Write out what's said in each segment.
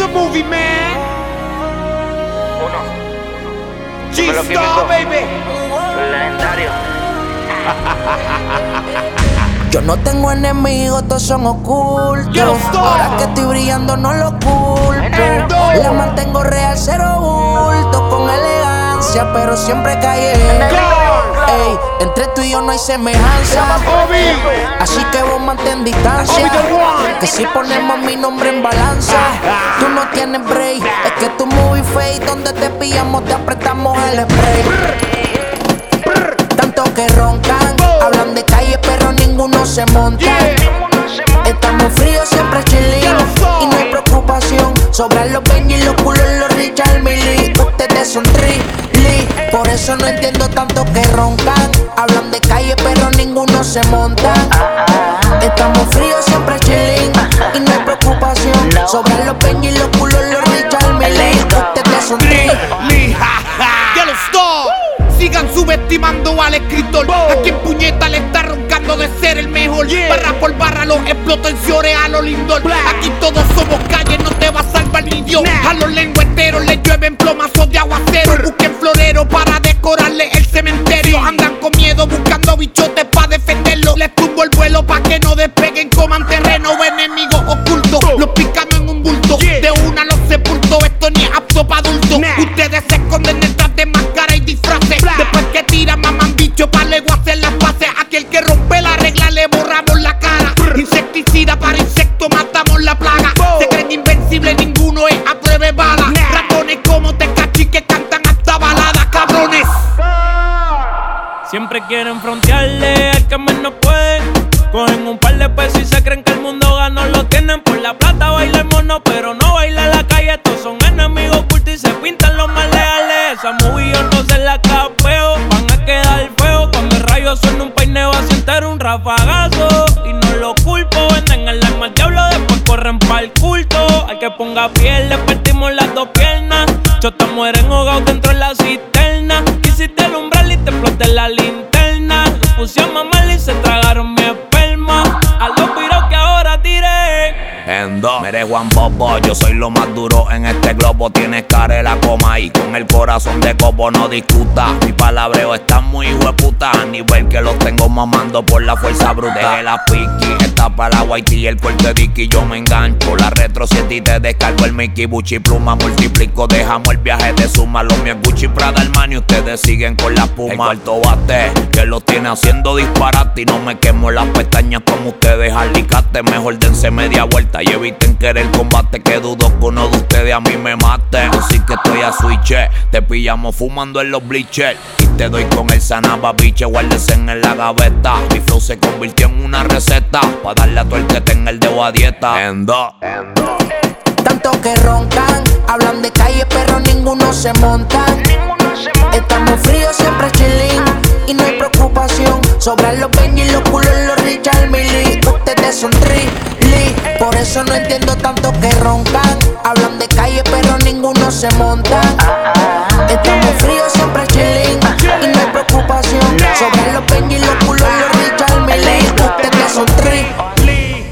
movie, man. Uno. G-Star, baby. Legendario. Yo no tengo enemigos, todos son ocultos. Yo estoy. Ahora que estoy brillando no lo culpo. La mantengo real, cero bulto. Con elegancia, pero siempre callé. Ey, entre tú y yo no hay semejanza. Así que vos mantén distancia. Que si ponemos mi nombre en balanza, tú no tienes break. Es que tu movie fake, donde te pillamos te apretamos el spray. Tanto que roncan, hablan de calle pero ninguno se monta. Estamos fríos, siempre chilling y no hay preocupación. Sobran los Benji, los culos, los Richard Mille. Ustedes son trilly, por eso no entiendo tanto que roncan. Hablan de calle pero ninguno se monta. Estamos fríos, siempre chilling y no hay preocupación. Sobran los Benji, los culos, los Richard Mille. Ustedes son trilly. Yellow Star. Sigan subestimando al escritor. A quien puñeta le está roncando de ser el mejor. Barra por barra los exploto en Ciore a lo Lindor. Aquí todos somos calle, no te va a salvar ni Dios. A los lengüeteros les llueven plomazos de aguacero. Busquen florero para decorarle el cementerio. Andan con miedo buscando bichotes para defenderlo. Les tumbo el vuelo pa' que no despeguen, coman terreno. Enemigos ocultos, los picamos en un bulto. De una los sepulto, esto ni es apto pa' adultos. Ustedes se esconden detrás de máscara y disfraces. Después que tiran maman bicho pa' luego hacer las paces. Aquel que rompe la regla le borramos la cara. Insecticida para insectos matamos la plaga. Se creen invencibles, ninguno es a prueba de bala. Ratones como Tecachi que cantan hasta baladas, cabrones. Siempre quieren frontearle al que menos puede. Cogen un par de pesos y se creen que el mundo ganó. Lo tienen por la plata, baila el mono, pero no baila en la calle. Estos son enemigos ocultos y se pintan los más leales. Esa movie yo no se la capeo, van a quedar feos. Cuando el rayo suena un peineo a sentar un rafagazo. Y no lo culpo, venden el alma al diablo, después corren pa'l culto. Al que ponga piel le partimos las dos piernas. Chotas mueren ahogados dentro de la cisterna. Quisiste el umbral y te exploté la linterna. Los puse a mamar y se tragaron mi esperma. A los piros que ahora tiré. Mere Juan Bobo, yo soy lo más duro en este globo. Tienes cara la coma y con el corazón de copo no discuta. Mi palabreo está muy hueputa, a nivel que los tengo mamando por la fuerza bruta. Deje la piqui, está para la whitey y el corte Dicky. Yo me engancho, la retro 7 y te descargo el Mickey. Buchi pluma, multiplico, dejamos el viaje de suma. Los míos Gucci, Prada, Armani, ustedes siguen con la puma. El cuarto bate, que los tiene haciendo disparate. Y no me quemo las pestañas como ustedes alicate. Mejor dense media vuelta y eviten querer combate, que dudo que uno de ustedes a mí me mate. Así que estoy a switch, te pillamos fumando en los bleachers y te doy con el sanaba, biche, guárdese en la gaveta. Mi flow se convirtió en una receta pa' darle a todo el que tenga el dedo a dieta. Endo. Tanto que roncan, hablan de calle pero ninguno se monta. Estamos fríos, siempre chilling y no hay preocupación. Sobran los Benji, los culos, los Richard Mille. Ustedes son trilly, por eso no entiendo tanto que roncan. Hablan de calle pero ninguno se monta. Estamos fríos, siempre chilling y no hay preocupación. Sobran los Benji, los culos, los Richard Mille. Ustedes son trilly.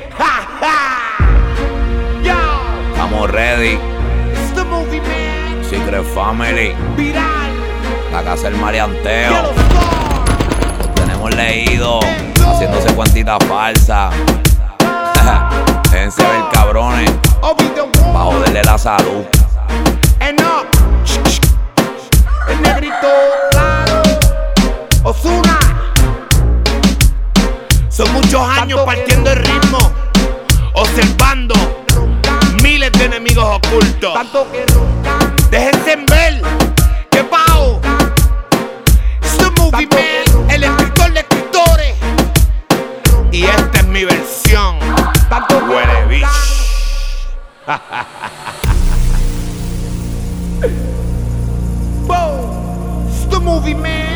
Estamos ready. It's the movie, man. Secret Family, Viral. la casa del maleanteo. Yellow Star. Los tenemos leído, haciéndose cuantitas falsas. Déjense ver, cabrones, Obi the pa' One. joderle la salud. And up. El negrito claro. Ozuna. Son muchos años partiendo el ritmo, observando miles de enemigos ocultos. Déjense ver. ¿Qué pao? It's the movie, man. El escritor de escritores. Y esta es mi versión. Huele bicho. It's the movie, man.